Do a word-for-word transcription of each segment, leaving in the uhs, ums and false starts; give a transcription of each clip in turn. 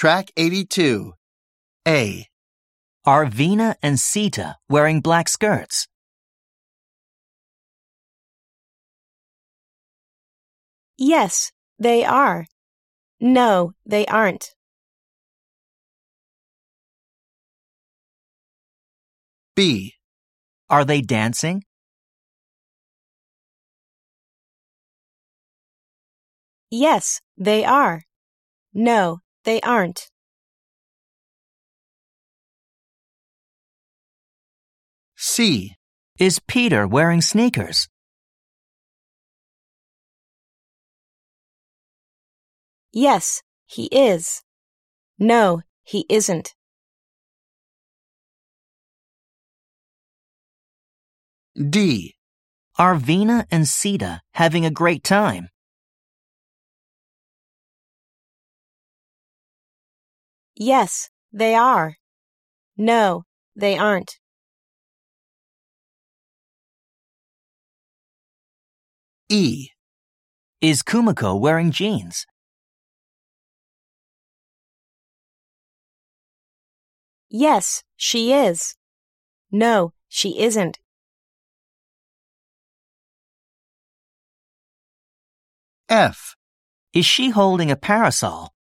Track eighty-two. A. Are Veena and Sita wearing black skirts? Yes, they are. No, they aren't. B. Are they dancing? Yes, they are. No, they aren't. C. Is Peter wearing sneakers? Yes, he is. No, he isn't. D. Are Veena and Sita having a great time? Yes, they are. No, they aren't. E. Is Kumiko wearing jeans? Yes, she is. No, she isn't. F. Is she holding a parasol?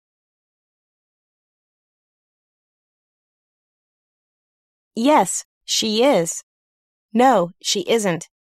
Yes, she is. No, she isn't.